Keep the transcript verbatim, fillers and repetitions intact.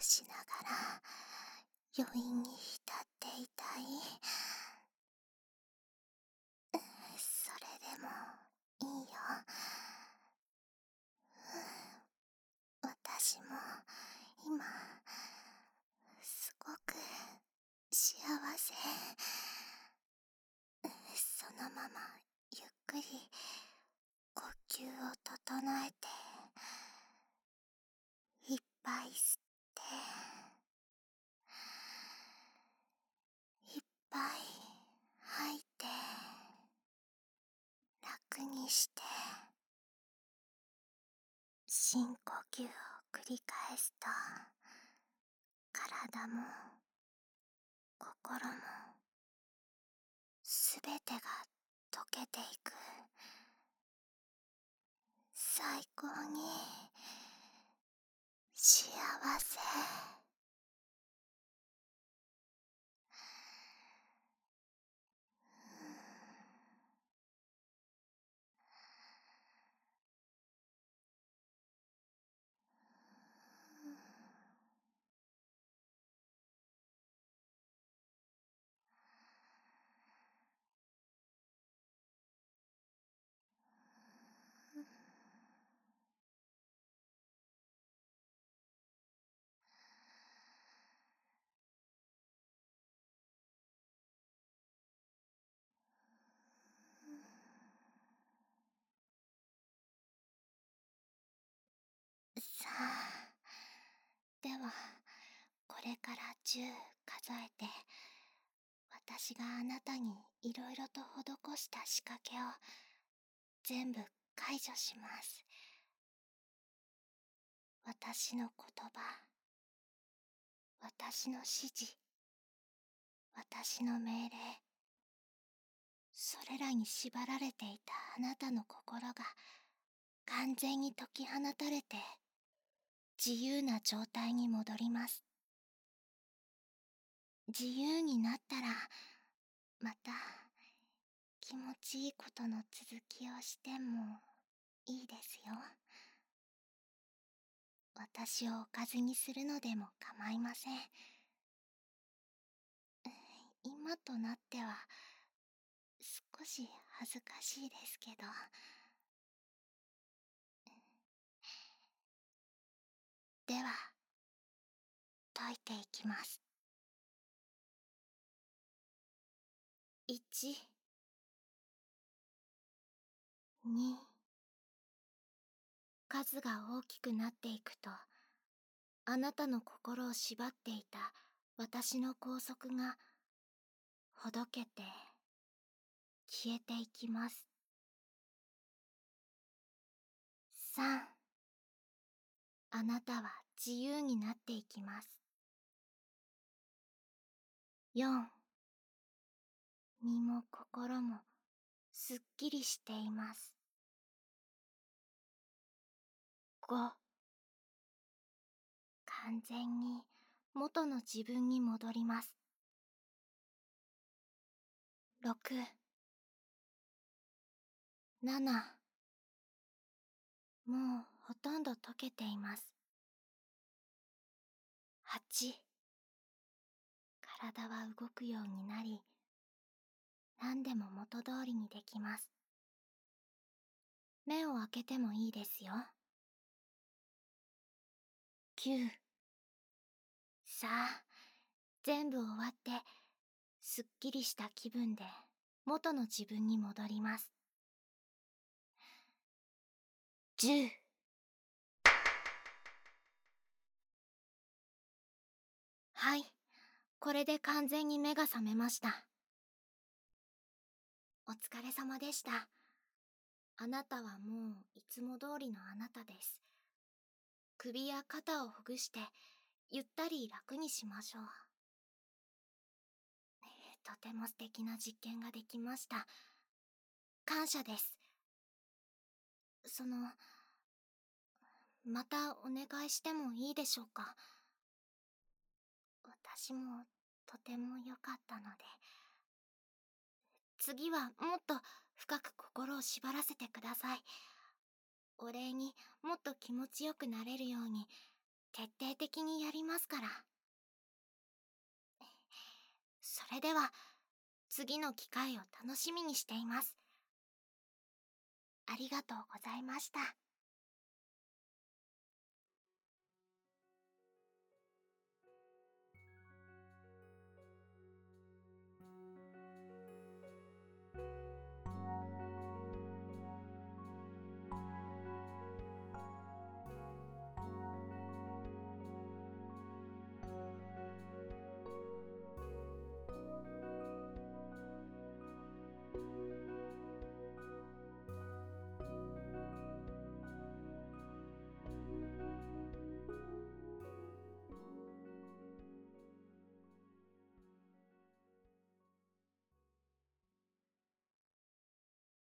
しながら余韻に浸っていたい。それでもいいよ。私も今すごく幸せ。そのままゆっくり呼吸を整えて、いっぱい吸っていっぱい吐いて、楽にして深呼吸を繰り返すと、体も心もすべてが溶けていく。最高に幸せ。さあ、ではこれからじゅう数えて、私があなたにいろいろと施した仕掛けを全部解除します。私の言葉、私の指示、私の命令、それらに縛られていたあなたの心が完全に解き放たれて、自由な状態に戻ります。自由になったら、また気持ちいいことの続きをしてもいいですよ。私をおかずにするのでも構いません。今となっては少し恥ずかしいですけど。では解いていきます。いち、に、数が大きくなっていくと、あなたの心を縛っていた私の拘束がほどけて消えていきます。さん、あなたは自由になっていきます。よん、身も心もすっきりしています。ご、完全に元の自分に戻ります。ろく、なな、もうほとんど溶けています。はち、体は動くようになり、何でも元通りにできます。目を開けてもいいですよ。きゅう、さあ、全部終わって、すっきりした気分で元の自分に戻ります。じゅう、はい、これで完全に目が覚めました。お疲れ様でした。あなたはもういつも通りのあなたです。首や肩をほぐして、ゆったり楽にしましょう。とても素敵な実験ができました。感謝です。その、またお願いしてもいいでしょうか。私もとても良かったので。次はもっと深く心を縛らせてください。お礼にもっと気持ちよくなれるように、 徹底的にやりますから。それでは、次の機会を楽しみにしています。ありがとうございました。